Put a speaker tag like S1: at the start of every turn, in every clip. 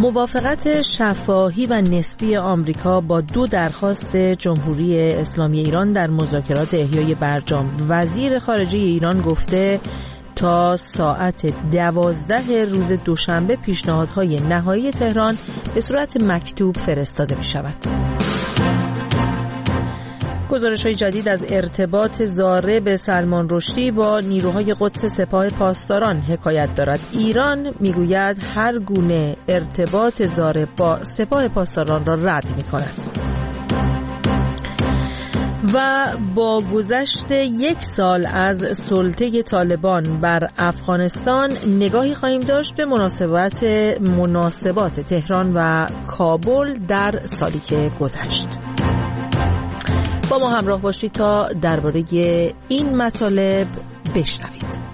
S1: موافقت شفاهی و نسبی آمریکا با 2 درخواست جمهوری اسلامی ایران در مذاکرات احیای برجام. وزیر خارجه ایران گفته تا ساعت 12 روز دوشنبه پیشنهادهای نهایی تهران به صورت مکتوب فرستاده می شود. گزارش‌های جدید از ارتباط ضارب سلمان رشدی با نیروهای قدس سپاه پاسداران حکایت دارد. ایران میگوید هر گونه ارتباط ضارب با سپاه پاسداران را رد می‌کند. و با گذشت 1 سال از سلطه طالبان بر افغانستان نگاهی خواهیم داشت به مناسبات تهران و کابل در سالی که گذشت. با ما همراه باشید تا درباره این مطالب بشنوید.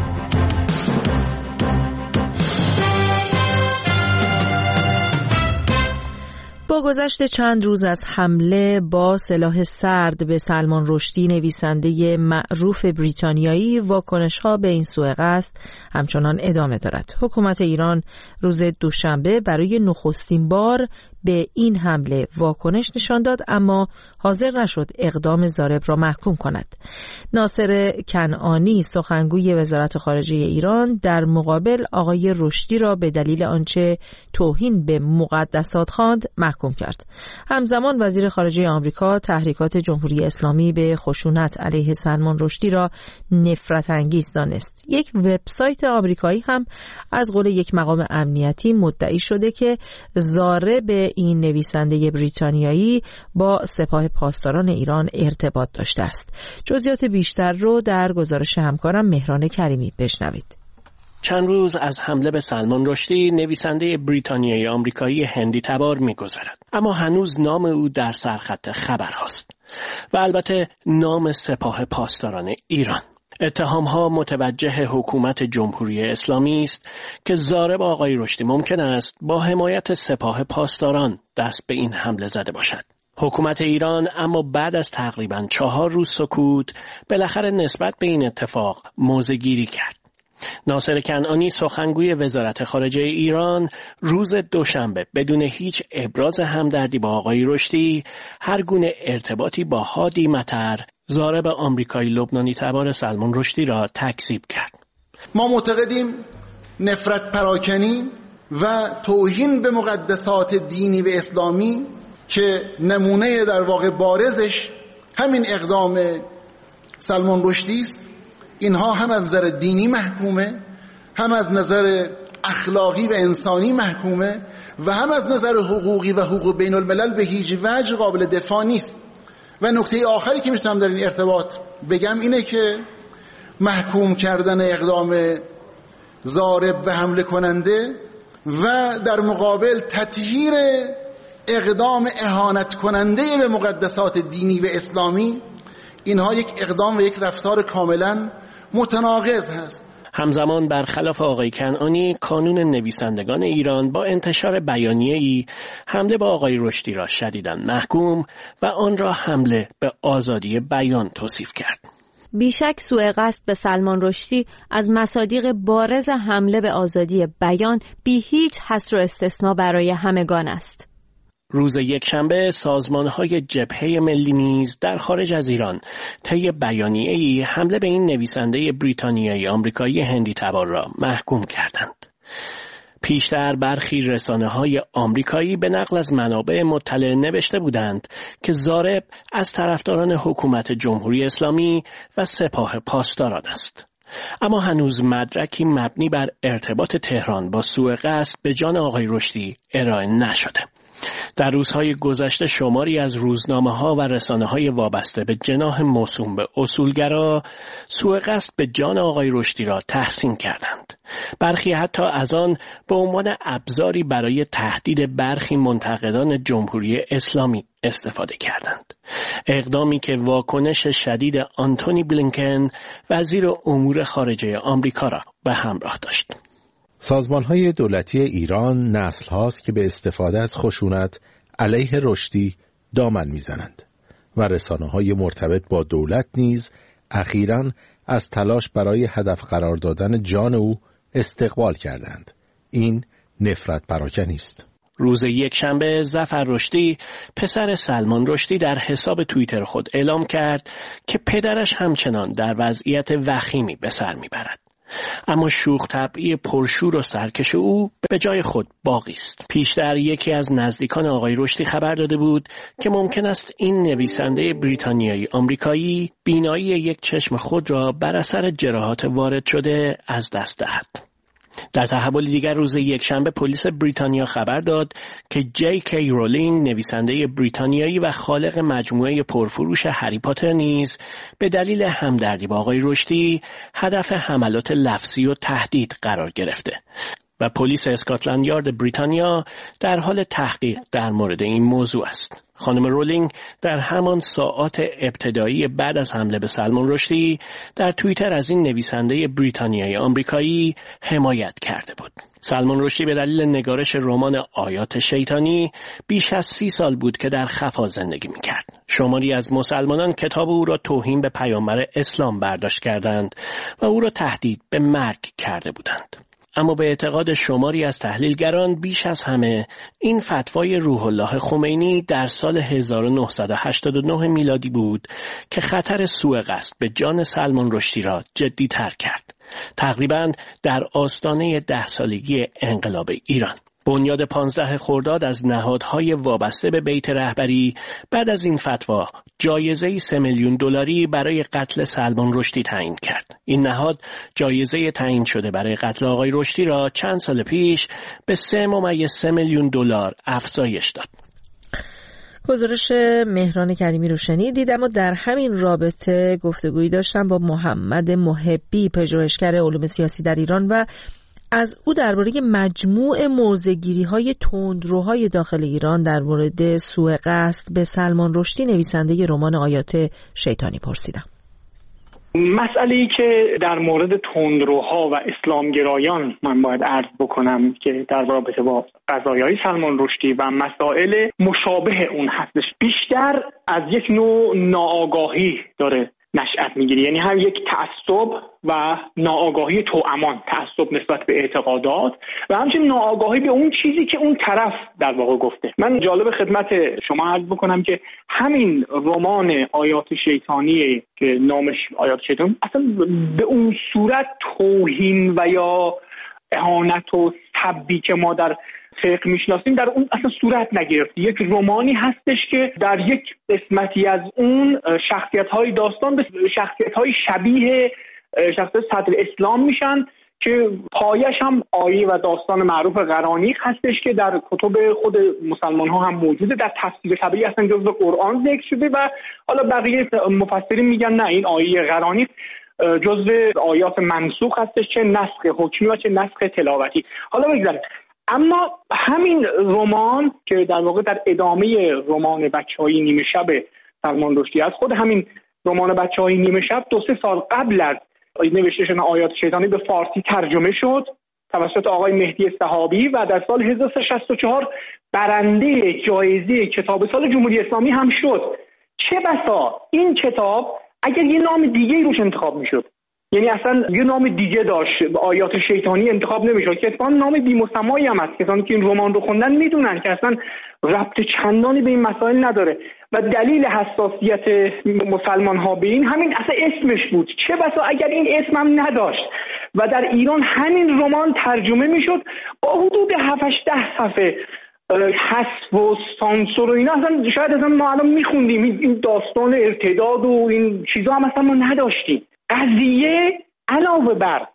S1: با گذشت چند روز از حمله با سلاح سرد به سلمان رشدی، نویسنده معروف بریتانیایی، واکنش‌ها به این سوء قصد همچنان ادامه دارد. حکومت ایران روز دوشنبه برای نخستین بار به این حمله واکنش نشان داد، اما حاضر نشد اقدام ضارب را محکوم کند. ناصر کنعانی، سخنگوی وزارت خارجه ایران، در مقابل آقای رشدی را به دلیل آنچه توهین به مقدسات خواند محکوم کرد. همزمان وزیر خارجه آمریکا تحریکات جمهوری اسلامی به خشونت علیه سلمان رشدی را نفرت انگیز دانست. یک وبسایت آمریکایی هم از قول یک مقام امنیتی مدعی شده که ضارب این نویسنده بریتانیایی با سپاه پاسداران ایران ارتباط داشته است. جزئیات بیشتر رو در گزارش همکارم مهران کریمی بشنوید.
S2: چند روز از حمله به سلمان رشدی، نویسنده بریتانیایی آمریکایی هندی تبار می‌گذرد، اما هنوز نام او در سرخط خبر هست و البته نام سپاه پاسداران ایران. اتهام‌ها متوجه حکومت جمهوری اسلامی است که ضارب آقای رشدی ممکن است با حمایت سپاه پاسداران دست به این حمله زده باشد. حکومت ایران اما بعد از تقریباً 4 روز سکوت بالاخره نسبت به این اتفاق موضع‌گیری کرد. ناصر کنعانی، سخنگوی وزارت خارجه ایران، روز دوشنبه بدون هیچ ابراز همدردی با آقای رشدی هر گونه ارتباطی با هادی مطر، ضارب آمریکایی لبنانی تبار سلمان رشدی را تکذیب کرد.
S3: ما معتقدیم نفرت پراکنی و توهین به مقدسات دینی و اسلامی که نمونه در واقع بارزش همین اقدام سلمان رشدی است، اینها هم از نظر دینی محکومه، هم از نظر اخلاقی و انسانی محکومه و هم از نظر حقوقی و حقوق بین الملل به هیچ وجه قابل دفاع نیست. و نکته آخری که میتونم در این ارتباط بگم اینه که محکوم کردن اقدام ضارب و حمله کننده و در مقابل تطهیر اقدام اهانت کننده به مقدسات دینی و اسلامی، اینها یک اقدام و یک رفتار کاملا متناقض هست.
S2: همزمان برخلاف آقای کنعانی، کانون نویسندگان ایران با انتشار بیانیه‌ای حمله با آقای رشدی را شدیداً محکوم و آن را حمله به آزادی بیان توصیف کرد.
S4: بیشک سوء قصد به سلمان رشدی از مصادیق بارز حمله به آزادی بیان بی هیچ حصر و استثنا برای همگان است.
S2: روز یکشنبه سازمان‌های جبهه ملی نیز در خارج از ایران طی بیانیه‌ای حمله به این نویسنده بریتانیایی آمریکایی هندی تبار را محکوم کردند. پیشتر برخی رسانه‌های آمریکایی به نقل از منابع مطلع نوشته بودند که ضارب از طرفداران حکومت جمهوری اسلامی و سپاه پاسداران است. اما هنوز مدرکی مبنی بر ارتباط تهران با سوء قصد به جان آقای رشدی ارائه نشده. در روزهای گذشته شماری از روزنامه‌ها و رسانه‌های وابسته به جناح موسوم به اصولگرا سوء قصد به جان آقای رشدی را تحسین کردند. برخی حتی از آن به عنوان ابزاری برای تهدید برخی منتقدان جمهوری اسلامی استفاده کردند. اقدامی که واکنش شدید آنتونی بلینکن وزیر امور خارجه آمریکا را به همراه داشت.
S5: سازمان‌های دولتی ایران نسل هاست که به استفاده از خشونت علیه رشدی دامن میزنند و رسانه‌های مرتبط با دولت نیز اخیراً از تلاش برای هدف قرار دادن جان او استقبال کردند. این نفرت پراکنی است.
S2: روز یکشنبه ظفر رشدی پسر سلمان رشدی در حساب توییتر خود اعلام کرد که پدرش همچنان در وضعیت وخیمی به سر میبرد. اما شوخ طبعی پرشور و سرکش او به جای خود باقی است. پیشتر یکی از نزدیکان آقای رشدی خبر داده بود که ممکن است این نویسنده بریتانیایی آمریکایی بینایی یک چشم خود را بر اثر جراحات وارد شده از دست دهد. در تحول دیگر روز یکشنبه پلیس بریتانیا خبر داد که جی کی رولینگ نویسنده بریتانیایی و خالق مجموعه پرفروش هری پاتر نیز به دلیل همدردی با آقای رشدی هدف حملات لفظی و تهدید قرار گرفته و پلیس اسکاتلند یارد بریتانیا در حال تحقیق در مورد این موضوع است. خانم رولینگ در همان ساعات ابتدایی بعد از حمله به سلمان رشدی در توییتر از این نویسنده بریتانیایی آمریکایی حمایت کرده بود. سلمان رشدی به دلیل نگارش رمان آیات شیطانی بیش از 30 سال بود که در خفا زندگی می‌کرد. شماری از مسلمانان کتاب او را توهین به پیامبر اسلام برداشت کردند و او را تهدید به مرگ کرده بودند. اما به اعتقاد شماری از تحلیلگران بیش از همه این فتوای روح الله خمینی در سال 1989 میلادی بود که خطر سوء قصد به جان سلمان رشدی را جدی تر کرد. تقریباً در آستانه 10 سالگی انقلاب ایران. بنیاد 15 خرداد از نهادهای وابسته به بیت رهبری بعد از این فتوا جایزه‌ای 3 میلیون دلاری برای قتل سلمان رشدی تعیین کرد. این نهاد جایزه تعیین شده برای قتل آقای رشدی را چند سال پیش به 3.3 میلیون دلار افزایش داد.
S1: گزارش مهران کریمی رو شنیدید. اما در همین رابطه گفتگویی داشتم با محمد محبی، پژوهشگر علوم سیاسی در ایران و از او درباره مجموع موضع‌گیری‌های تندروهای داخل ایران در مورد سوء قصد به سلمان رشدی نویسنده رمان آیات شیطانی پرسیدم.
S6: مسئله‌ای که در مورد تندروها و اسلامگرایان من باید عرض بکنم که در رابطه با قضایای سلمان رشدی و مسائل مشابه اون هستش، بیشتر از یک نوع ناآگاهی داره نشأت میگیره. یعنی هم یک تعصب و ناآگاهی توامان، تعصب نسبت به اعتقادات و همچنین ناآگاهی به اون چیزی که اون طرف در واقع گفته. من جالب خدمت شما عرض بکنم که همین رمان آیات شیطانی که نامش آیات شیطانی اصلا به اون صورت توهین و یا اهانت و سبی که ما در فقه میشناسیم در اون اصلا صورت نگرفت. یک رمانی هستش که در یک قسمتی از اون شخصیت‌های داستان به شخصیت‌های شبیه شخصیت صدر اسلام میشن که پایش هم آیه و داستان معروف غرانیق هستش که در کتب خود مسلمان ها هم موجوده، در تفسیر طبعی اصلا جزو قرآن ذکر شده و حالا بقیه مفسرین میگن نه، این آیه غرانیق جزو آیات منسوخ هستش، چه نسخ حکمی و چه نسخ تلاوتی. حالا بگذاریم، اما همین رمان که در واقع در ادامه رمان بچه‌های نیمه شب سلمان رشدی است، خود همین رمان بچه‌های نیمه شب 2-3 سال قبل از نوشته شدن آیات شیطانی به فارسی ترجمه شد توسط آقای مهدی صحابی و در سال 1364 برنده جایزه کتاب سال جمهوری اسلامی هم شد. چه بسا این کتاب اگر یه نام دیگه روش انتخاب میشد، یعنی اصلا یه نام دیگه داشت، آیات شیطانی انتخاب نمیشد که اصلا نام بی‌مسمایی هم هست. کسانی که این رمان رو خوندن میدونن که اصلا ربط چندانی به این مسائل نداره و دلیل حساسیت مسلمان ها به این همین اصلا اسمش بود. چه بسا اگر این اسم هم نداشت و در ایران همین رمان ترجمه میشد با حدود 7-8 صفحه حذف و سانسور و اینا، اصلا شاید اصلا ما الان میخوندیم این داستان ارتداد و این چیزا هم اصلا ما نداشتیم. قضیه علاوه بر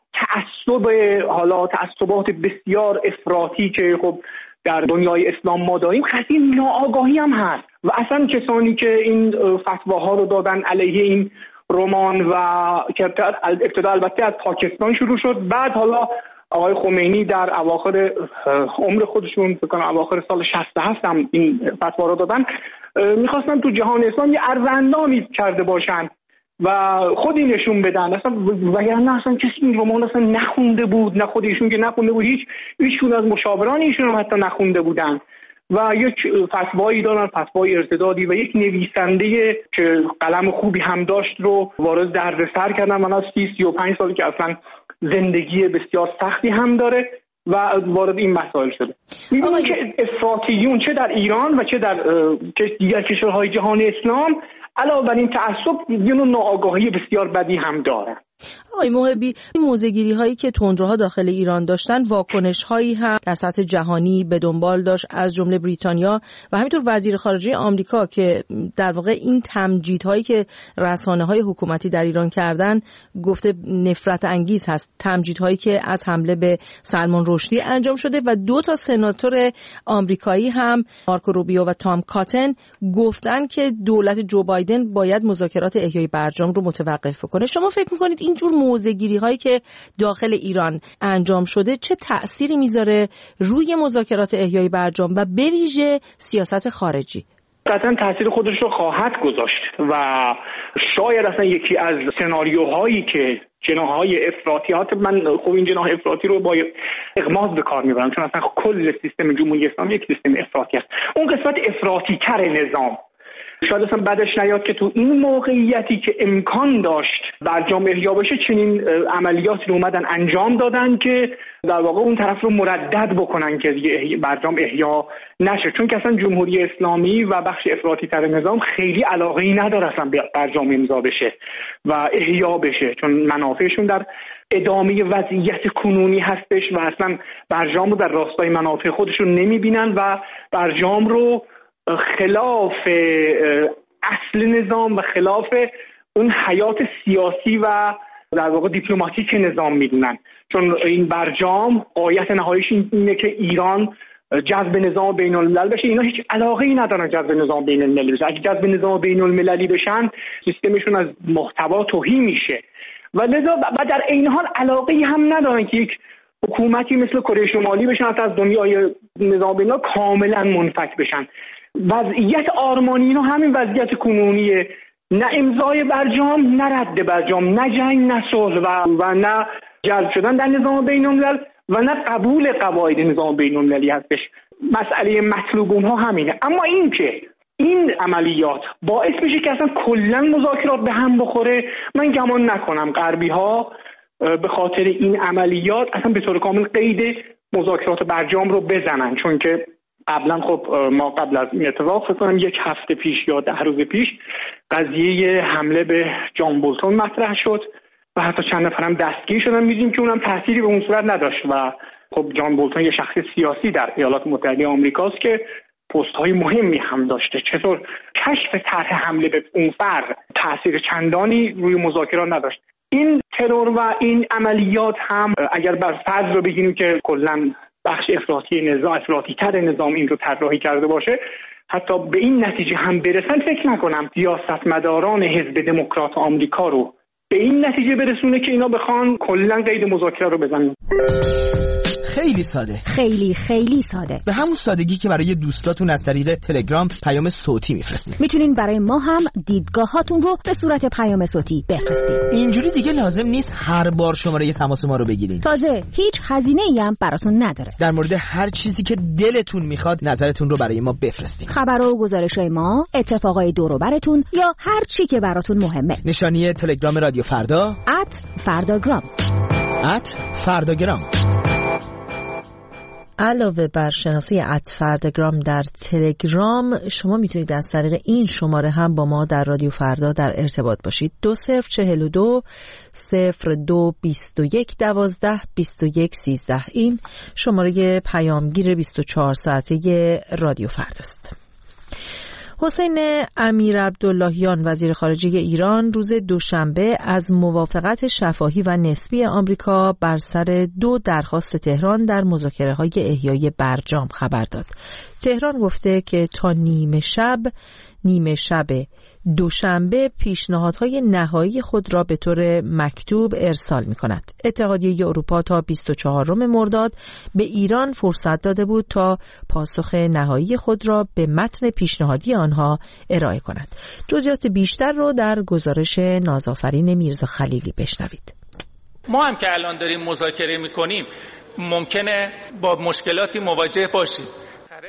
S6: تعصبات بسیار افراطی که خب در دنیای اسلام ما داریم، قضیه ناآگاهی هم هست و اصلا کسانی که این فتواها رو دادن علیه این رمان و که ابتدا البته از پاکستان شروع شد، بعد حالا آقای خمینی در اواخر عمر خودشون فکر کنم اواخر سال 67 هم این فتوا رو دادن، میخواستن تو جهان اسلام یه ارزندانی کرده باشن و خودی نشون بدن، اصلا وگرنه اصلا کسی این رمان اصلا نخونده بود، نه خود ایشون که نخونده بود، هیچ از مشاوران ایشون هم حتی نخونده بودن و یک فتوایی دارن، فتوای ارتدادی و یک نویسنده که قلم خوبی هم داشت رو وارد دردسر کردن. من از 30-35 سالی که اصلا زندگی بسیار سختی هم داره و وارد این مسائل شده. می‌بینیم که افراطیون چه در ایران و چه در دیگر کشورهای جهان اسلام علاوه بر این تعصب یه نوع ناآگاهی بسیار بدی هم دارن.
S1: آقای محبی، این موضع‌گیری هایی که تندروها داخل ایران داشتن واکنش هایی هم در سطح جهانی به دنبال داشت، از جمله بریتانیا و همینطور وزیر خارجه آمریکا که در واقع این تمجیدهایی که رسانه‌های حکومتی در ایران کردن گفته نفرت انگیز هست. تمجیدهایی که از حمله به سلمان رشدی انجام شده و 2 سناتور آمریکایی هم مارکو روبیو و تام کاتن گفتن که دولت جو بایدن باید مذاکرات احیای برجام رو متوقف کنه. شما فکر می‌کنید اینجور موضع‌گیری هایی که داخل ایران انجام شده چه تأثیری میذاره روی مذاکرات احیای برجام و به ویژه سیاست خارجی؟
S6: قطعا تاثیر خودش رو خواهد گذاشت و شاید اصلا یکی از سناریوهایی که جناح‌های افراطیات، من خب این جناح افراطی رو با اغماض به کار میبرم چون اصلا کل سیستم جمهوری اسلامی یک سیستم افراطی است. اون قسمت افراطی تر نظام شاید اصلا بدش نیاد که تو این موقعیتی که امکان داشت برجام احیا بشه چنین عملیاتی رو اومدن انجام دادن که در واقع اون طرف رو مردد بکنن که دیگه برجام احیا نشه، چون که اصلا جمهوری اسلامی و بخش افراطی تر نظام خیلی علاقه‌ای نداره اصلا برجام امضا بشه و احیا بشه، چون منافعشون در ادامه وضعیت کنونی هستش و اصلا برجام رو در راستای منافع خودشون نمیبینن و برجام رو خلاف اصل نظام و خلاف اون حیات سیاسی و در واقع دیپلماتیک نظام میدونن، چون این برجام غایت نهاییش اینه که ایران جذب نظام بین الملل بشه. اینا هیچ علاقه‌ای ندارن جذب نظام بین المللی بشه. اگه جذب نظام بین المللی بشن سیستمشون از محتوا تهی میشه و لذا و در این حال علاقه‌ای هم ندارن که یک حکومتی مثل کره شمالی بشن از دنیای نظام بین الملل کاملا منفک بشن. وضعیت آرمانی اینا همین وضعیت کنونیه، نه امضای برجام، نه رد برجام، نه جنگ، نه صلح و نه جذب شدن در نظام بین الملل و نه قبول قواعد نظام بین المللی هستش. مسئله مطلوب اونها همینه. اما این که این عملیات باعث میشه که اصلا کلا مذاکرات به هم بخوره، من گمان نکنم غربی ها به خاطر این عملیات اصلا به طور کامل قید مذاکرات برجام رو بزنن، چون که قبلا خب ما قبل از این اتفاق فکر کنم 1 هفته پیش یا 10 روز پیش قضیه حمله به جان بولتون مطرح شد و حتی چند نفر هم دستگیر شدن. می‌دونیم که اونم تأثیری به اون صورت نداشت و خب جان بولتون یه شخص سیاسی در ایالات متحده آمریکاست که پست‌های مهمی هم داشته. چطور کشف طرح حمله به اون فرد تأثیر چندانی روی مذاکرات نداشت. این ترور و این عملیات هم اگر بر فرض رو بگیریم که کلاً بخش افراطی تر نظام این رو طراحی کرده باشه، حتی به این نتیجه هم برسن، فکر نکنم سیاستمداران حزب دموکرات آمریکا رو به این نتیجه برسونه که اینا بخوان کلا قید مذاکره رو بزنن.
S7: خیلی ساده،
S8: خیلی ساده،
S7: به همون سادگی که برای دوستاتون از طریق تلگرام پیام صوتی میفرستید.
S8: میتونین برای ما هم دیدگاهاتون رو به صورت پیام صوتی بفرستید.
S7: اینجوری دیگه لازم نیست هر بار شماره تماس ما رو بگیرین.
S8: تازه هیچ هزینه‌ای هم براتون نداره.
S7: در مورد هر چیزی که دلتون میخواد نظرتون رو برای ما بفرستید.
S8: خبرها و گزارش‌های ما، اتفاقای دور و براتون یا هر چی که براتون مهمه.
S7: نشانی تلگرام رادیو فردا
S8: @فرداگرام.
S7: @فرداگرام.
S1: علاوه بر شناسه @فرداگرام در تلگرام، شما میتونید از طریق این شماره هم با ما در رادیو فردا در ارتباط باشید. 2042 02 21 12 21 13. این شماره پیامگیر 24 ساعته رادیو فردا است. حسین امیرعبداللهیان وزیر خارجه ایران روز دوشنبه از موافقت شفاهی و نسبی آمریکا بر سر 2 درخواست تهران در مذاکره‌های احیای برجام خبر داد. تهران گفته که تا نیمه شب دوشنبه پیشنهادهای نهایی خود را به طور مکتوب ارسال می‌کند. اتحادیه اروپا تا 24 مرداد به ایران فرصت داده بود تا پاسخ نهایی خود را به متن پیشنهادی آنها ارائه کند. جزئیات بیشتر را در گزارش نازآفرین میرزا خلیلی بشنوید.
S9: ما هم که الان داریم مذاکره می‌کنیم ممکنه با مشکلاتی مواجه باشیم.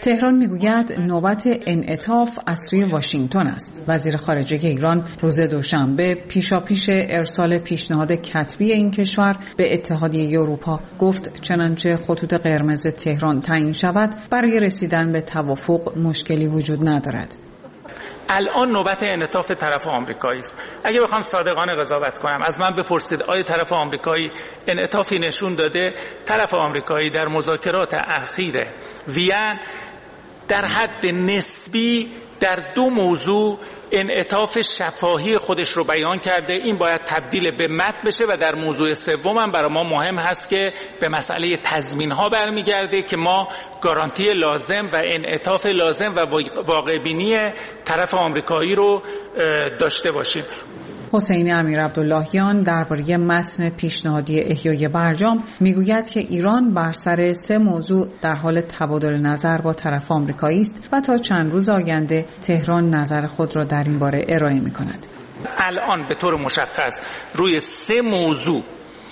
S9: تهران میگوید نوبت انعطاف از سوی واشنگتن است. وزیر خارجه ایران روز دوشنبه پیشاپیش ارسال پیشنهاد کتبی این کشور به اتحادیه اروپا گفت چنانچه خطوط قرمز تهران تعیین شود برای رسیدن به توافق مشکلی وجود ندارد.
S10: الان نوبت انعطاف طرف آمریکایی است. اگه بخوام صادقانه قضاوت کنم، از من بپرسید آیا طرف آمریکایی انعطافی نشون داده؟ طرف آمریکایی در مذاکرات اخیر وین در حد نسبی در 2 موضوع انعطاف شفاهی خودش رو بیان کرده. این باید تبدیل به متن بشه و در موضوع سوم هم برای ما مهم هست که به مسئله تضمین ها برمیگرده که ما گارانتی لازم و انعطاف لازم و واقع بینی طرف آمریکایی رو داشته باشیم.
S9: حسین امیرعبداللهیان درباره متن پیشنهادی احیای برجام میگوید که ایران بر سر 3 موضوع در حال تبادل نظر با طرف آمریکایی است و تا چند روز آینده تهران نظر خود را در این باره ارائه می‌کند.
S10: الان به طور مشخص روی 3 موضوع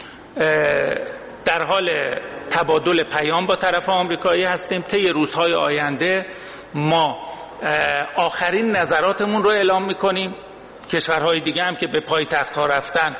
S10: در حال تبادل پیام با طرف آمریکایی هستیم. طی روزهای آینده ما آخرین نظراتمون رو اعلام می‌کنیم. کشورهای دیگه هم که به پایتخت ها رفتن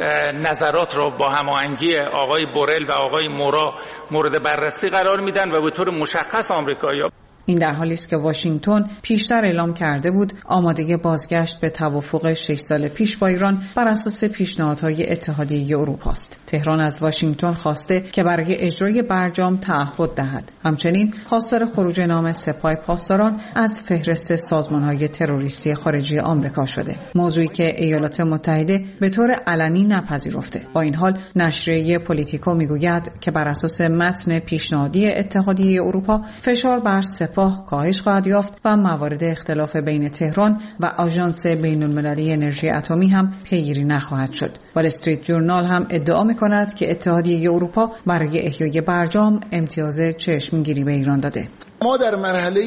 S10: نظرات را با هماهنگی آقای بورل و آقای مورا مورد بررسی قرار میدن و به طور مشخص آمریکایی‌ها.
S9: این در حالی است که واشنگتن پیشتر اعلام کرده بود آماده بازگشت به توافق 6 سال پیش با ایران بر اساس پیشنهادهای اتحادیه اروپا است. تهران از واشنگتن خواسته که برای اجرای برجام تعهد دهد. همچنین خواستار خروج نام سپاه پاسداران از فهرست سازمانهای تروریستی خارجی آمریکا شده. موضوعی که ایالات متحده به طور علنی نپذیرفته. با این حال نشریه پلیتیکو میگوید که بر اساس متن پیشنهادی اتحادیه اروپا فشار بر سپاه کاهش خواهد یافت و موارد اختلاف بین تهران و آژانس بین‌المللی انرژی اتمی هم پیگیری نخواهد شد. وال استریت جورنال هم ادعا می‌کند که اتحادیه اروپا برای احیای برجام امتیاز چشمگیری به ایران داده.
S3: ما در مرحله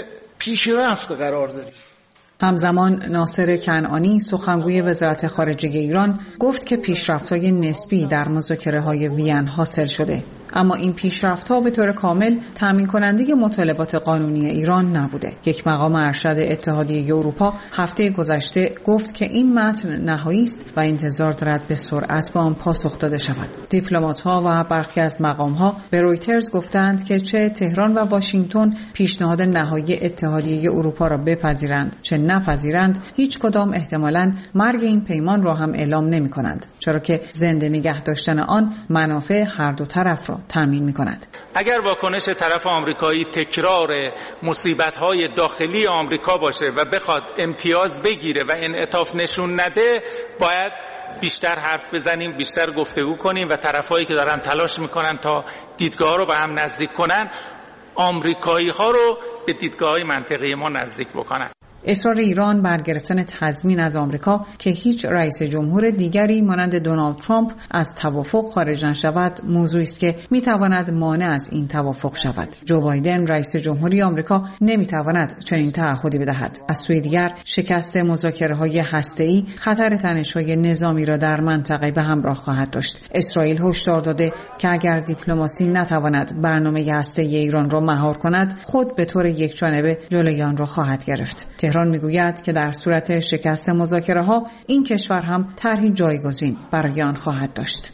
S3: پیشرفت قرار داریم.
S9: همزمان ناصر کنعانی سخنگوی وزارت خارجه ایران گفت که پیشرفت‌های نسبی در مذاکره‌های وین حاصل شده، اما این پیشرفت‌ها به طور کامل تامین کننده مطالبات قانونی ایران نبوده. یک مقام ارشد اتحادیه اروپا هفته گذشته گفت که این متن نهایی است و انتظار دارد به سرعت به آن پاسخ داده شود. دیپلمات‌ها و برخی از مقام‌ها به رویترز گفتند که چه تهران و واشنگتن پیشنهاد نهایی اتحادیه اروپا را بپذیرند چه نپذیرند، هیچ کدام احتمالاً مرگ این پیمان را هم اعلام نمی‌کنند، چرا که زنده نگه داشتن آن منافع هر دو طرف را تامین می‌کند.
S10: اگر واکنش طرف آمریکایی تکرار مصیبت‌های داخلی آمریکا باشه و بخواد امتیاز بگیره و انعطاف نشون نده، باید بیشتر حرف بزنیم، بیشتر گفتگو کنیم و طرفایی که دارن تلاش می‌کنن تا دیدگاه رو به هم نزدیک کنن، آمریکایی‌ها رو به دیدگاه‌های منطقی ما نزدیک بکنن.
S9: اصرار ایران بر گرفتن تضمین از آمریکا که هیچ رئیس جمهور دیگری مانند دونالد ترامپ از توافق خارج نشود موضوعی است که میتواند مانع از این توافق شود. جو بایدن رئیس جمهوری آمریکا نمیتواند چنین تعهدی بدهد. از سوی دیگر شکست مذاکره‌های هسته‌ای خطر تنش‌های نظامی را در منطقه به همراه خواهد داشت. اسرائیل هشدار داده که اگر دیپلماسی نتواند برنامه هسته‌ای ایران را مهار کند، خود به طور یکجانبه جلوی آن را خواهد گرفت. تهران میگوید که در صورت شکست مذاکره‌ها این کشور هم طرحی جایگزین برای آن خواهد داشت.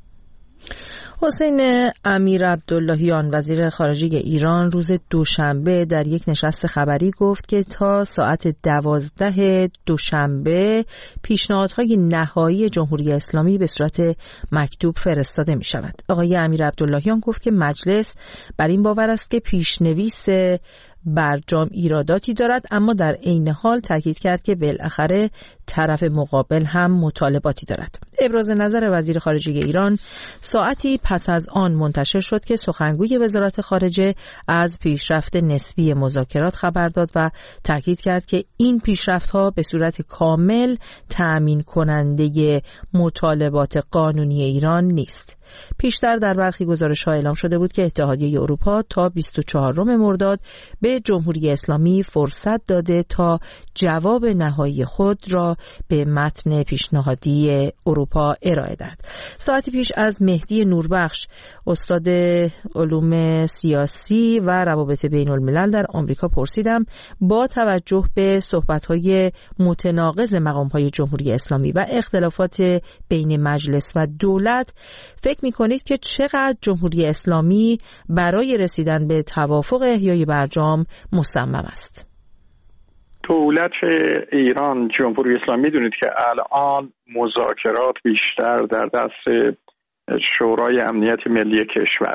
S1: حسین امیرعبداللهیان وزیر خارجه ایران روز دوشنبه در یک نشست خبری گفت که تا ساعت 12 دوشنبه پیشنهادهای نهایی جمهوری اسلامی به صورت مکتوب فرستاده می شود. آقای امیرعبداللهیان گفت که مجلس بر این باور است که پیشنویس برجام ایراداتی دارد، اما در عین حال تاکید کرد که بالاخره طرف مقابل هم مطالباتی دارد. ابراز نظر وزیر خارجه ایران ساعتی پس از آن منتشر شد که سخنگوی وزارت خارجه از پیشرفت نسبی مذاکرات خبر داد و تاکید کرد که این پیشرفت‌ها به صورت کامل تأمین کننده مطالبات قانونی ایران نیست. پیشتر در برخی گزارش‌ها اعلام شده بود که اتحادیه اروپا تا 24 مرداد به جمهوری اسلامی فرصت داده تا جواب نهایی خود را به متن پیشنهادی اروپا اروپا ارائه داد. ساعتی پیش از مهدی نوربخش، استاد علوم سیاسی و روابط بین الملل در آمریکا پرسیدم با توجه به صحبت‌های متناقض مقام‌های جمهوری اسلامی و اختلافات بین مجلس و دولت، فکر می‌کنید که چقدر جمهوری اسلامی برای رسیدن به توافق احیای برجام مصمم است؟
S11: دولت ایران، جمهوری اسلامی، می‌دونید که الان مذاکرات بیشتر در دست شورای امنیت ملی کشور.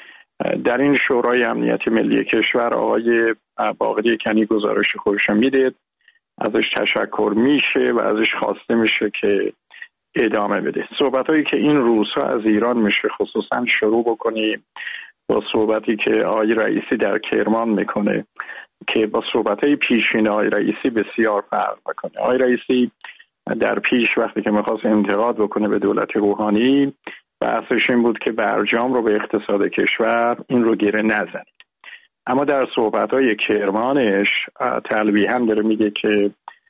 S11: در این شورای امنیت ملی کشور آقای باقری کنی گزارش خودش میده، ازش تشکر میشه و ازش خواسته میشه که ادامه بده. صحبتایی که این روزها از ایران میشه خصوصا شروع بکنیم با صحبتی که آقای رئیسی در کرمان میکنه که با صحبتای پیشین آقای رئیسی بسیار فرق میکنه. آقای رئیسی در پیش وقتی که میخواست انتقاد بکنه به دولت روحانی، بحثش این بود که برجام رو به اقتصاد کشور این رو گره نزنید. اما در صحبت‌های کرمانش تلویحاً داره میگه که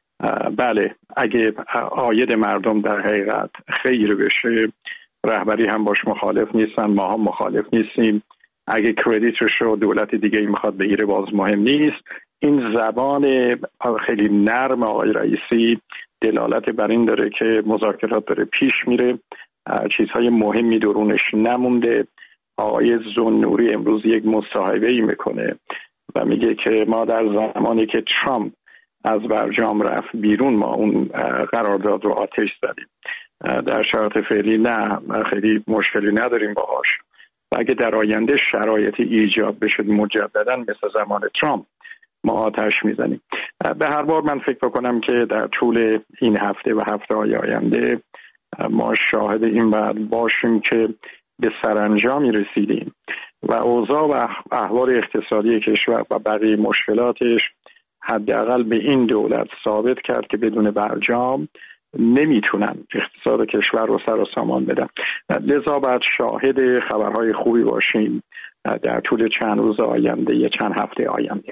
S11: بله، اگه عاید مردم در حقیقت خیر بشه، رهبری هم باش مخالف نیستن، ما هم مخالف نیستیم. اگه کردیتش رو دولت دیگه میخواد بگیره باز مهم نیست. این زبان خیلی نرم آقای رئیسی دلالت بر این داره که مذاکرات داره پیش میره، چیزهای مهمی درونش نمونده. آقای زنوری امروز یک مصاحبه‌ای میکنه و میگه که ما در زمانی که ترامپ از برجام رفت بیرون ما اون قرارداد رو آتش زدیم. در شرایط فعلی نه، خیلی مشکلی نداریم باهاش. و اگه در آینده شرایطی ایجاد بشه مجددا مثل زمان ترامپ ما آتش میزنیم. به هر حال من فکر بکنم که در طول این هفته و هفته‌های آینده ما شاهد این بعد باشیم که به سرانجامی رسیدیم و اوضاع و احوال اقتصادی کشور و بقیه مشکلاتش حداقل به این دولت ثابت کرد که بدون برجام نمیتونن اقتصاد کشور رو سر و سامان بدن. لذا باید شاهد خبرهای خوبی باشیم در طول چند روز آینده یا چند هفته آینده.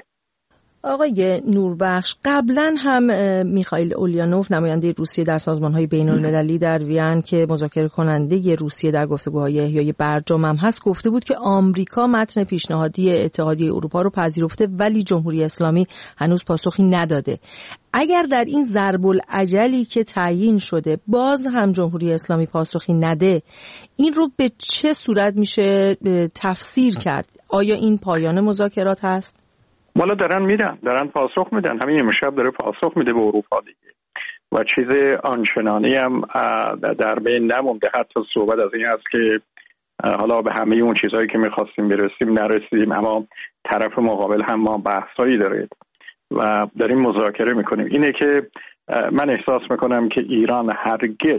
S1: آقای نوربخش، قبلا هم میخائیل اولینوف نماینده روسیه در سازمان‌های بین‌المللی در وین که مذاکره کننده روسیه در گفتگوهای احیای برجام هم هست گفته بود که آمریکا متن پیشنهادی اتحادیه اروپا رو پذیرفته ولی جمهوری اسلامی هنوز پاسخی نداده. اگر در این ضرب العجلی که تعیین شده باز هم جمهوری اسلامی پاسخی نده، این رو به چه صورت میشه تفسیر کرد؟ آیا این پایان مذاکرات هست؟
S11: والا دارن پاسخ میدن. همین امشب داره پاسخ میده به اروپا دیگه و چیز آنچنانی هم در بین نمونده. حتی صحبت از این است که حالا به همه اون چیزهایی که میخواستیم برسیم نرسیدیم، اما طرف مقابل هم ما بحثایی داره و داریم مذاکره میکنیم. اینه که من احساس میکنم که ایران هرگز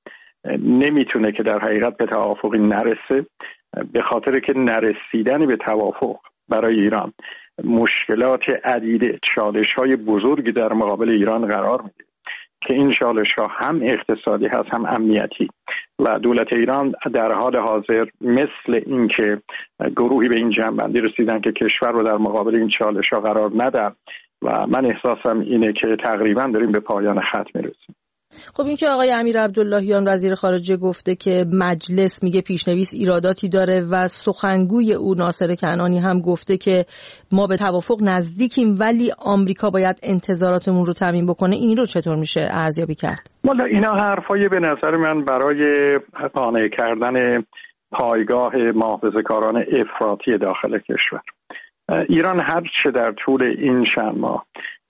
S11: نمیتونه که در حقیقت به توافقی نرسه، به خاطر که نرسیدن به توافق برای ایران مشکلات عدیده، چالش‌های بزرگی در مقابل ایران قرار میده که این چالش‌ها هم اقتصادی هست هم امنیتی و دولت ایران در حال حاضر مثل اینکه گروهی به این جنبندی رسیدن که کشور رو در مقابل این چالش‌ها قرار ندن و من احساسم اینه که تقریبا داریم به پایان خط میرسیم.
S1: خب این که آقای امیر عبداللهیان وزیر خارجه گفته که مجلس میگه پیشنویس ایراداتی داره و سخنگوی او ناصر کنعانی هم گفته که ما به توافق نزدیکیم ولی آمریکا باید انتظاراتمون رو تامین بکنه، این رو چطور میشه ارزیابی کرد؟
S11: والا اینا حرفای به نظر من برای قانع کردن پایگاه محافظه‌کاران افراطی داخل کشور. ایران هر چه در طول این چند ماه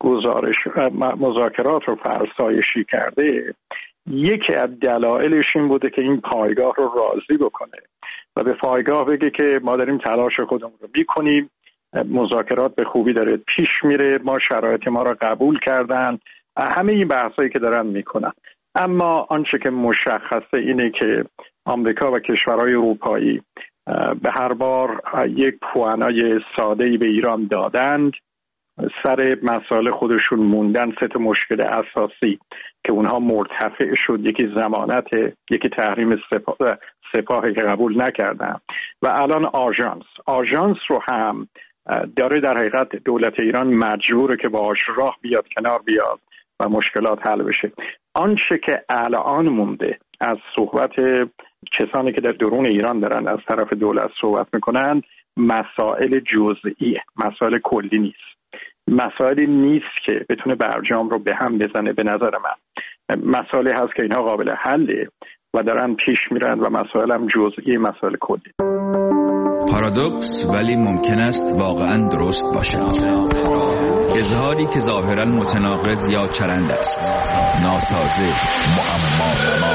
S11: مذاکرات رو فرسایشی کرده، یکی از دلایلش این بوده که این پایگاه رو راضی بکنه و به پایگاه بگه که ما داریم تلاش خودمون رو میکنیم، مذاکرات به خوبی داره پیش میره، ما شرایط ما رو قبول کردن، همه این بحثایی که دارن میکنن. اما آنچه که مشخصه اینه که آمریکا و کشورهای اروپایی به هر بار یک پوانای ساده‌ای به ایران دادند، سر مسائل خودشون موندن. سه تا مشکل اساسی که اونها مرتفع شد، یکی ضمانت، یکی تحریم سپاه که قبول نکردن و الان آژانس رو هم داره در حقیقت دولت ایران مجبوره که باهاش راه بیاد، کنار بیاد و مشکلات حل بشه. آنچه که الان مونده از صحبت کسانی که در درون ایران دارن از طرف دولت صحبت میکنن مسائل جزئیه، مسائل کلی نیست، مسائلی نیست که بتونه برجام رو به هم بزنه. به نظر من مسائلی هست که اینها قابل حله و دارن پیش میرن و مسائل هم جزئی، مسائل کلی.
S12: پارادوکس ولی ممکن است واقعا درست باشد. اظهاری که ظاهرا متناقض یا چرند است، ناسازه، معما.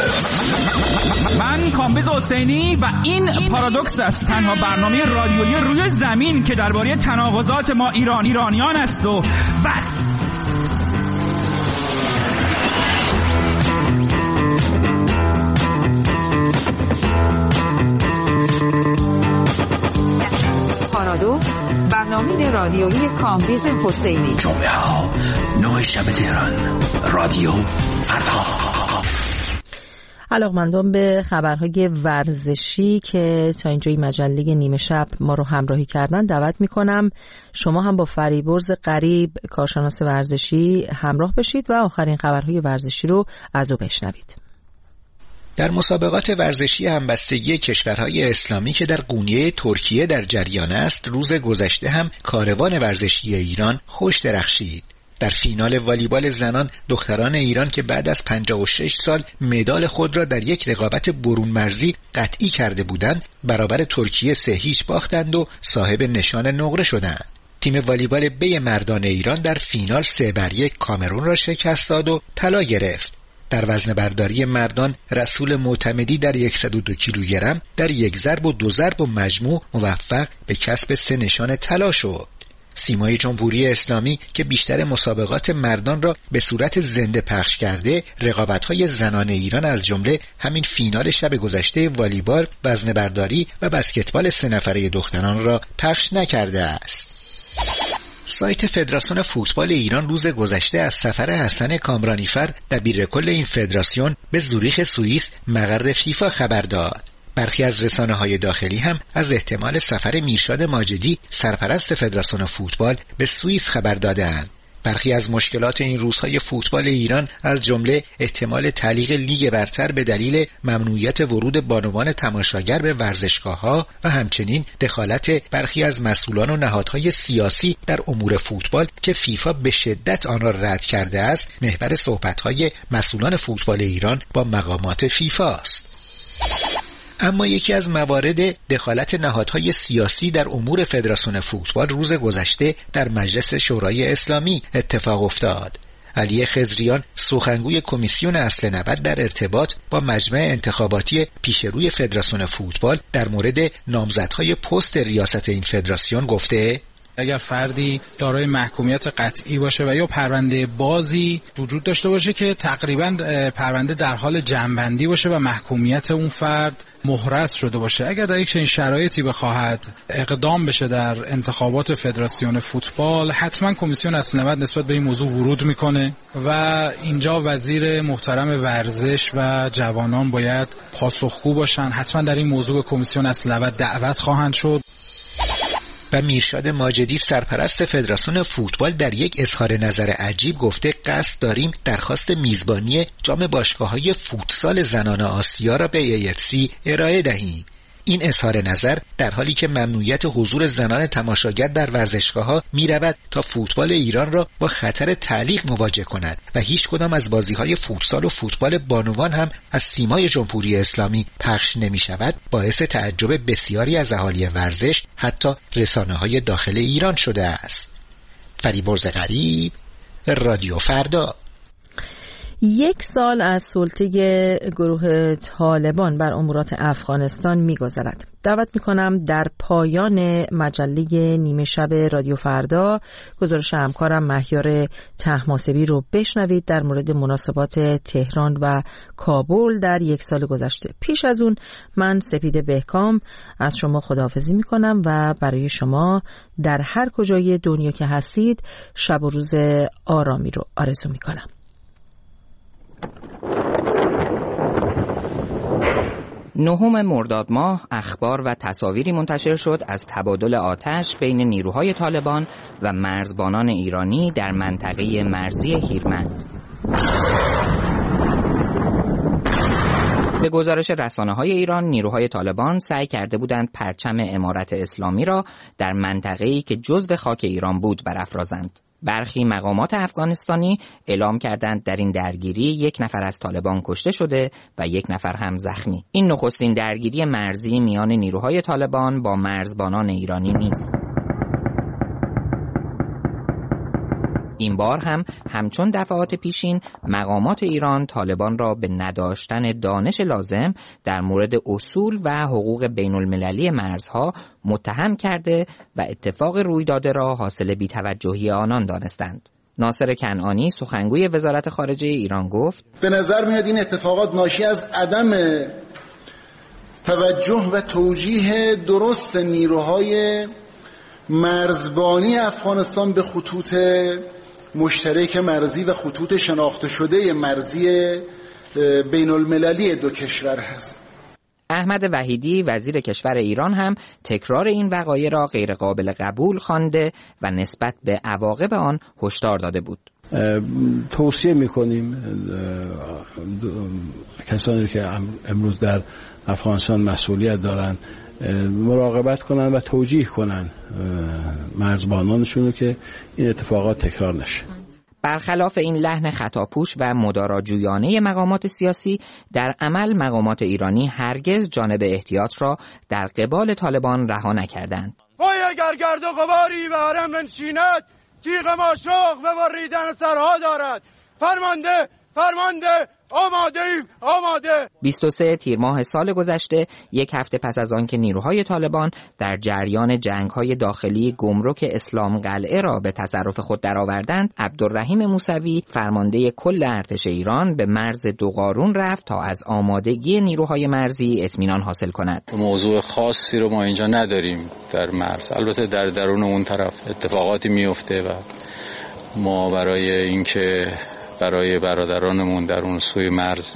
S13: من کامبیز حسینی و این پارادوکس است، تنها برنامه رادیویی روی زمین که درباره تناقضات ما ایرانیان است و بس.
S14: پارادوکس، برنامه رادیویی کامبیز حسینی.
S15: جمعه ها 9 شب تهران، رادیو فردا.
S1: علاقمندان به خبرهای ورزشی که تا اینجای مجله نیمه شب ما رو همراهی کردن دعوت میکنم شما هم با فریبرز قریب، کارشناس ورزشی، همراه بشید و آخرین خبرهای ورزشی رو از او بشنوید.
S16: در مسابقات ورزشی همبستگی کشورهای اسلامی که در قونیه ترکیه در جریان است، روز گذشته هم کاروان ورزشی ایران خوش درخشید. در فینال والیبال زنان، دختران ایران که بعد از 56 سال مدال خود را در یک رقابت برون مرزی قطعی کرده بودند، برابر ترکیه 3-0 باختند و صاحب نشان نقره شدند. تیم والیبال بی مردان ایران در فینال 3-1 کامرون را شکست داد و طلا گرفت. در وزن برداری مردان، رسول معتمدی در 102 کیلوگرم در 1 ضرب و 2 ضرب و مجموع موفق به کسب 3 نشان طلا شد. سیمای جمهوری اسلامی که بیشتر مسابقات مردان را به صورت زنده پخش کرده، رقابت‌های زنان ایران از جمله همین فینال شب گذشته والیبال، وزن برداری و بسکتبال 3 نفره دختران را پخش نکرده است. سایت فدراسیون فوتبال ایران روز گذشته از سفر حسن کامرانیفر، دبیرکل این فدراسیون، به زوریخ سوئیس مقر فیفا خبر داد. برخی از رسانه‌های داخلی هم از احتمال سفر میرشاد ماجدی، سرپرست فدراسیون فوتبال، به سوئیس خبر دادند. برخی از مشکلات این روزهای فوتبال ایران از جمله احتمال تعلیق لیگ برتر به دلیل ممنوعیت ورود بانوان تماشاگر به ورزشگاه‌ها و همچنین دخالت برخی از مسئولان و نهادهای سیاسی در امور فوتبال که فیفا به شدت آن را رد کرده است، محور صحبت‌های مسئولان فوتبال ایران با مقامات فیفا است. اما یکی از موارد دخالت نهادهای سیاسی در امور فدراسیون فوتبال روز گذشته در مجلس شورای اسلامی اتفاق افتاد. علی خضریان، سخنگوی کمیسیون اصل 90 در ارتباط با مجمع انتخاباتی پیشروی فدراسیون فوتبال در مورد نامزدهای پست ریاست این فدراسیون گفته:
S10: اگر فردی دارای محکومیت قطعی باشه و یا پرونده بازی وجود داشته باشه که تقریبا پرونده در حال جمع‌بندی باشه و محکومیت اون فرد محرز شده باشه، اگر در یک چنین شرایطی بخواهد اقدام بشه در انتخابات فدراسیون فوتبال، حتما کمیسیون اصل 90 نسبت به این موضوع ورود میکنه و اینجا وزیر محترم ورزش و جوانان باید پاسخگو باشن. حتما در این موضوع کمیسیون اصل 90 دعوت خواهند شد.
S16: و میرشاد ماجدی، سرپرست فدراسیون فوتبال، در یک اظهار نظر عجیب گفته قصد داریم درخواست میزبانی جام باشگاه‌های فوتسال زنان آسیا را به AFC ارائه دهیم. این اظهار نظر در حالی که ممنوعیت حضور زنان تماشاگر در ورزشگاه‌ها می‌رود تا فوتبال ایران را با خطر تعلیق مواجه کند و هیچ کدام از بازی‌های فوتسال و فوتبال بانوان هم از سیمای جمهوری اسلامی پخش نمی‌شود، باعث تعجب بسیاری از اهالی ورزش، حتی رسانه‌های داخل ایران شده است. فریبرز قریب، رادیو فردا.
S1: 1 سال از سلطه گروه طالبان بر امورات افغانستان می‌گذرد. دعوت می‌کنم در پایان مجله نیمه شب رادیو فردا گزارش همکارم مهیار طهماسبی رو بشنوید در مورد مناسبات تهران و کابل در 1 سال گذشته. پیش از اون من سپید بهکام از شما خداحافظی می‌کنم و برای شما در هر کجای دنیا که هستید شب و روز آرامی رو آرزو می‌کنم.
S17: 9 مرداد ماه اخبار و تصاویری منتشر شد از تبادل آتش بین نیروهای طالبان و مرزبانان ایرانی در منطقه مرزی هیرمند. به گزارش رسانه‌های ایران، نیروهای طالبان سعی کرده بودند پرچم امارت اسلامی را در منطقه‌ای که جزو خاک ایران بود برافرازند. برخی مقامات افغانستانی اعلام کردند در این درگیری 1 نفر از طالبان کشته شده و 1 نفر هم زخمی. این نخستین درگیری مرزی میان نیروهای طالبان با مرزبانان ایرانی نیست. این بار هم همچون دفعات پیشین مقامات ایران طالبان را به نداشتن دانش لازم در مورد اصول و حقوق بین المللی مرزها متهم کرده و اتفاق رویداده را حاصل بی‌توجهی آنان دانستند. ناصر کنعانی سخنگوی وزارت خارجه ایران گفت:
S3: به نظر میاد این اتفاقات ناشی از عدم توجه و توجیه درست نیروهای مرزبانی افغانستان به خطوط مشترک مرزی و خطوط شناخته شده مرزی بین المللی دو کشور هست.
S17: احمد وحیدی وزیر کشور ایران هم تکرار این وقایع را غیر قابل قبول خوانده و نسبت به عواقب آن هشدار داده بود.
S18: توصیه می‌کنیم کسانی که امروز در افغانستان مسئولیت دارند مراقبت کنند و توجیه کنند مرزبانانشون که این اتفاقات تکرار نشه.
S17: برخلاف این لحن خطاپوش و مداراجویانه مقامات سیاسی، در عمل مقامات ایرانی هرگز جانب احتیاط را در قبال طالبان رها نکردند.
S19: وای اگر گرد و غباری به حرم بنشیند، تیغ ما شوق به بریدن سرها دارد. فرمانده آماده.
S17: 23 تیر ماه سال گذشته، 1 هفته پس از آن که نیروهای طالبان در جریان جنگ‌های داخلی گمرک اسلام قلعه را به تصرف خود درآوردند، عبدالرحیم موسوی فرمانده کل ارتش ایران به مرز دوقارون رفت تا از آمادگی نیروهای مرزی اطمینان حاصل کند.
S20: موضوع خاصی رو ما اینجا نداریم در مرز، البته در درون اون طرف اتفاقاتی میفته و ما برای اینکه برای برادرانمون در اون سوی مرز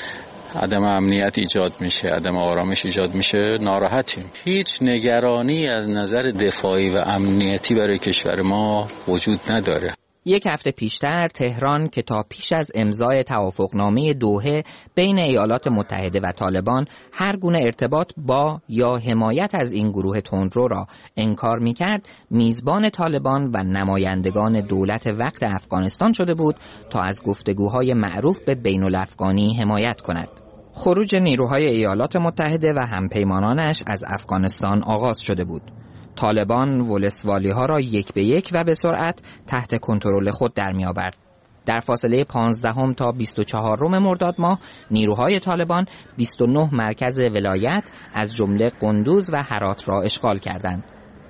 S20: عدم امنیت ایجاد میشه، عدم آرامش ایجاد میشه، ناراحتیم. هیچ نگرانی از نظر دفاعی و امنیتی برای کشور ما وجود نداره.
S17: 1 هفته پیشتر تهران که تا پیش از امضای توافقنامه دوحه بین ایالات متحده و طالبان هر گونه ارتباط با یا حمایت از این گروه تندرو را انکار می‌کرد، میزبان طالبان و نمایندگان دولت وقت افغانستان شده بود تا از گفتگوهای معروف به بین الافغانی حمایت کند. خروج نیروهای ایالات متحده و همپیمانانش از افغانستان آغاز شده بود. طالبان ولسوالی ها را 1 به 1 و به سرعت تحت کنترل خود در می آورد. در فاصله 15 تا 24 مرداد ماه نیروهای طالبان 29 مرکز ولایت از جمله قندوز و هرات را اشغال کردند.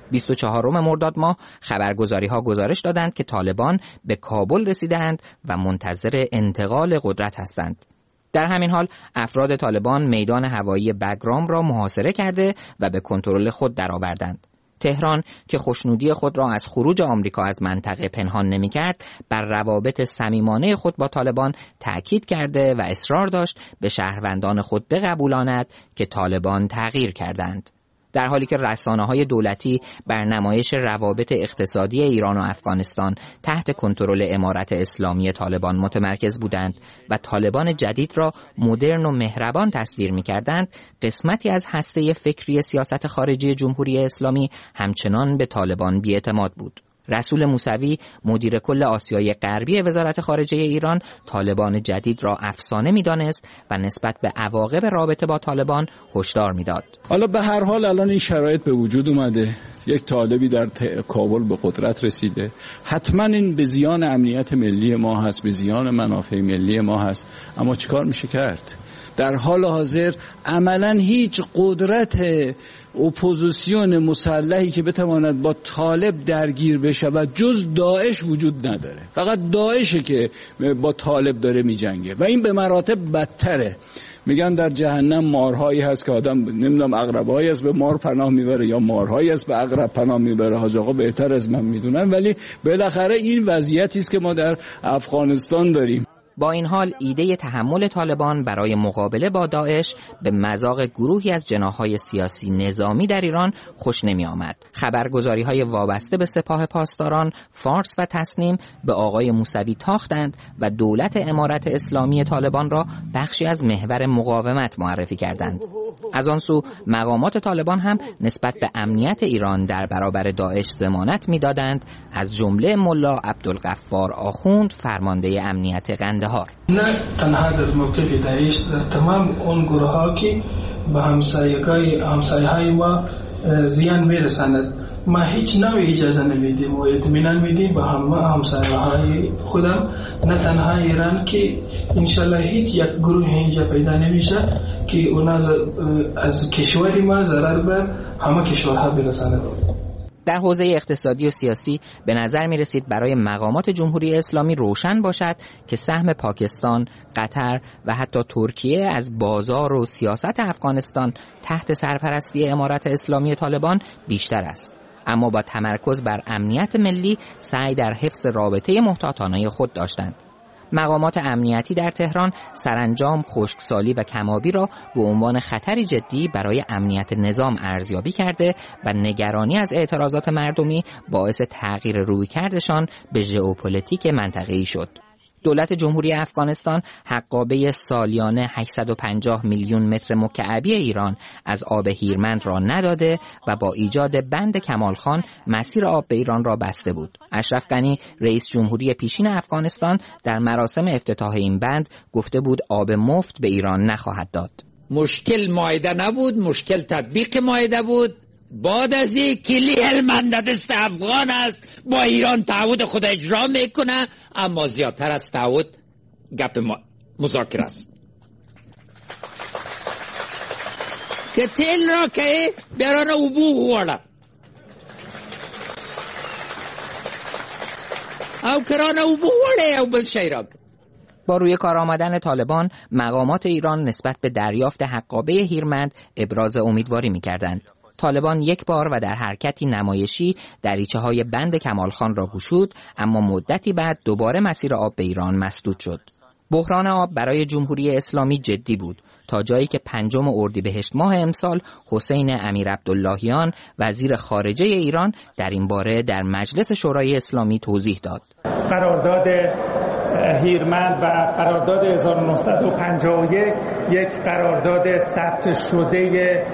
S17: 24 مرداد ماه خبرگزاری ها گزارش دادند که طالبان به کابل رسیدند و منتظر انتقال قدرت هستند. در همین حال افراد طالبان میدان هوایی بگرام را محاصره کرده و به کنترل خود درآوردند. تهران که خوشنودی خود را از خروج آمریکا از منطقه پنهان نمی‌کرد، بر روابط صمیمانه خود با طالبان تأکید کرده و اصرار داشت به شهروندان خود بقبولاند که طالبان تغییر کردند. در حالی که رسانه‌های دولتی بر نمایش روابط اقتصادی ایران و افغانستان تحت کنترل امارت اسلامی طالبان متمرکز بودند و طالبان جدید را مدرن و مهربان تصویر می‌کردند، قسمتی از هسته فکری سیاست خارجی جمهوری اسلامی همچنان به طالبان بی‌اعتماد بود. رسول موسوی مدیر کل آسیای غربی وزارت خارجه ایران طالبان جدید را افسانه می‌دانست و نسبت به عواقب رابطه با طالبان هشدار می‌داد.
S18: حالا به هر حال الان این شرایط به وجود اومده، یک طالبی در کابل به قدرت رسیده، حتما این به زیان امنیت ملی ما هست، به زیان منافع ملی ما هست، اما چیکار میشه کرد؟ در حال حاضر عملاً هیچ قدرت اپوزیسیون مسلحی که بتواند با طالب درگیر بشه و جز داعش وجود نداره. فقط داعشه که با طالب داره میجنگه و این به مراتب بدتره. میگن در جهنم مارهایی هست که آدم نمیدونم عقربهایی است به مار پناه میبره یا مارهایی است به عقرب پناه میبره. حاج آقا بهتر از من میدونن، ولی بالاخره این وضعیتی است که ما در افغانستان داریم.
S17: با این حال ایده تحمل طالبان برای مقابله با داعش به مذاق گروهی از جناح‌های سیاسی نظامی در ایران خوش نمی آمد. خبرگزاری‌های وابسته به سپاه پاسداران، فارس و تسنیم به آقای موسوی تاختند و دولت امارت اسلامی طالبان را بخشی از محور مقاومت معرفی کردند. از آن سو مقامات طالبان هم نسبت به امنیت ایران در برابر داعش ضمانت می‌دادند، از جمله ملا عبدالغفار آخوند فرمانده امنیت قندهار.
S21: نه تنها در موقف داعش، در تمام اون گروه‌ها که به همسایه‌های ما زیان میرساند، ما هیچ نوع اجازه نمیدیم و اطمینان میدیم به همسایه‌های خودم، نه تنها ایران که انشالله هیچ یک گروه اینجا پیدا نمیشه که اونا از کشور ما ضرر بر همه کشورها برساند.
S17: در حوزه اقتصادی و سیاسی به نظر می رسید برای مقامات جمهوری اسلامی روشن باشد که سهم پاکستان، قطر و حتی ترکیه از بازار و سیاست افغانستان تحت سرپرستی امارت اسلامی طالبان بیشتر است. اما با تمرکز بر امنیت ملی سعی در حفظ رابطه محتاطانه خود داشتند. مقامات امنیتی در تهران سرانجام خشکسالی و کمابی را به عنوان خطری جدی برای امنیت نظام ارزیابی کرده و نگرانی از اعتراضات مردمی باعث تغییر رویکردشان به ژئوپلیتیک منطقه‌ای شد. دولت جمهوری افغانستان حقابه سالیانه 850 میلیون متر مکعبی ایران از آب هیرمند را نداده و با ایجاد بند کمالخان مسیر آب به ایران را بسته بود. اشرف غنی رئیس جمهوری پیشین افغانستان در مراسم افتتاح این بند گفته بود آب مفت به ایران نخواهد داد.
S22: مشکل معاهده نبود، مشکل تطبیق معاهده بود. بعد از این کلی هلمند دست افغان است، با ایران تعهد خود اجرا میکنه، اما زیادتر از تعهد گپ مذاکره است. که تیل را که برانه ابو خوڑا او کرانه ابو خوڑه او بل شیرک.
S17: با روی کار آمدن طالبان مقامات ایران نسبت به دریافت حقابه هیرمند ابراز امیدواری می‌کردند. طالبان یک بار و در حرکتی نمایشی دریچه‌های بند کمالخان را گشود، اما مدتی بعد دوباره مسیر آب به ایران مسدود شد. بحران آب برای جمهوری اسلامی جدی بود تا جایی که 5 اردیبهشت ماه امسال حسین امیرعبداللهیان وزیر خارجه ایران در این باره در مجلس شورای اسلامی توضیح داد.
S10: قرارداد هیرمند و قرارداد 1951 یک قرارداد ثبت شده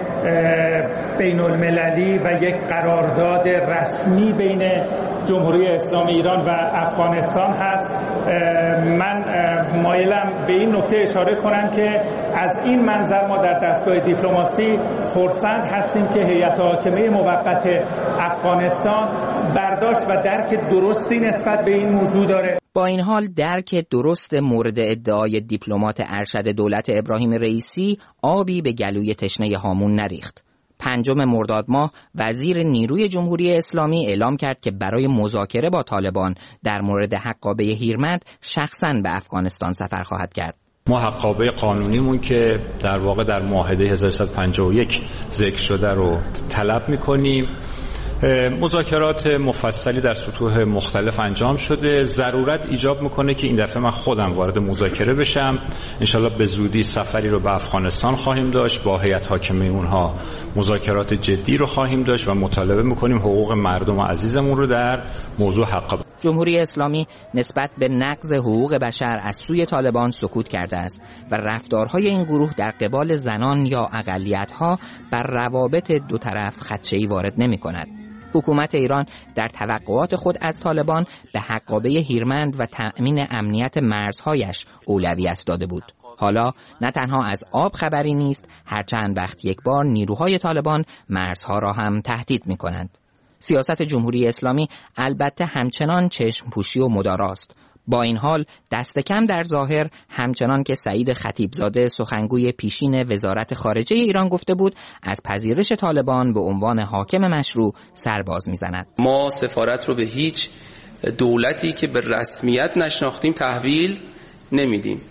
S10: بین المللی و یک قرارداد رسمی بین جمهوری اسلامی ایران و افغانستان هست. من مایلم به این نکته اشاره کنم که از این منظر ما در دستگاه دیپلماسی خرسند هستیم که هیئت حاکمه موقت افغانستان برداشت و درک درستی نسبت به این موضوع داره.
S17: با این حال درک درست مورد ادعای دیپلمات ارشد دولت ابراهیم رئیسی آبی به گلوی تشنه هامون نریخت. 5 مرداد ماه وزیر نیروی جمهوری اسلامی اعلام کرد که برای مذاکره با طالبان در مورد حقابه هیرمند شخصاً به افغانستان سفر خواهد کرد.
S23: ما حقابه قانونیمون که در واقع در معاهده 1351 ذکر شده رو طلب می‌کنیم. مذاکرات مفصلی در سطوح مختلف انجام شده. ضرورت ایجاب میکنه که این دفعه من خودم وارد مذاکره بشم. انشالله به زودی سفری رو به افغانستان خواهیم داشت، با هیئت حاکمه اونها مذاکرات جدی رو خواهیم داشت و مطالبه میکنیم حقوق مردم عزیزمون رو در موضوع حق.
S17: جمهوری اسلامی نسبت به نقض حقوق بشر از سوی طالبان سکوت کرده است و رفتارهای این گروه در قبال زنان یا اقلیت‌ها بر روابط دو طرف خدشه‌ای وارد نمی‌کند. حکومت ایران در توقعات خود از طالبان به حقابه هیرمند و تأمین امنیت مرزهایش اولویت داده بود. حالا نه تنها از آب خبری نیست، هر چند وقت یک بار نیروهای طالبان مرزها را هم تهدید می‌کنند. سیاست جمهوری اسلامی البته همچنان چشم پوشی و مداراست. با این حال دست کم در ظاهر همچنان که سعید خطیبزاده سخنگوی پیشین وزارت خارجه ایران گفته بود از پذیرش طالبان به عنوان حاکم مشروع سرباز میزند.
S24: ما سفارت رو به هیچ دولتی که به رسمیت نشناختیم تحویل نمیدیم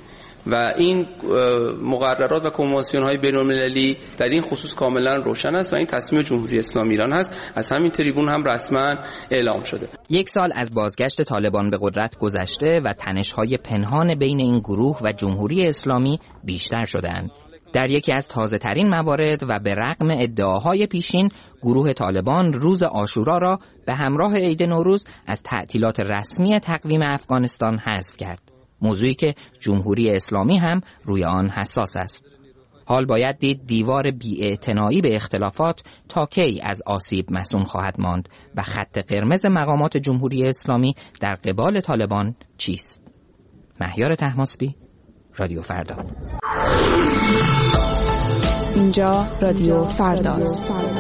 S2: و این مقررات و کنوانسیون‌های بین‌المللی در این خصوص کاملا روشن است و این تصمیم جمهوری اسلامی ایران هست. از همین تریبون هم رسما اعلام شده.
S17: 1 سال از بازگشت طالبان به قدرت گذشته و تنش‌های پنهان بین این گروه و جمهوری اسلامی بیشتر شدند. در یکی از تازه‌ترین موارد و به رغم ادعاهای پیشین، گروه طالبان روز عاشورا را به همراه عید نوروز از تعطیلات رسمی تقویم افغانستان حذف کرد. موضوعی که جمهوری اسلامی هم روی آن حساس است. حال باید دید دیوار بی‌اعتنایی به اختلافات تا کی از آسیب مصون خواهد ماند و خط قرمز مقامات جمهوری اسلامی در قبال طالبان چیست؟ مهیار طهماسبی، رادیو فردا.
S4: اینجا رادیو فرداست.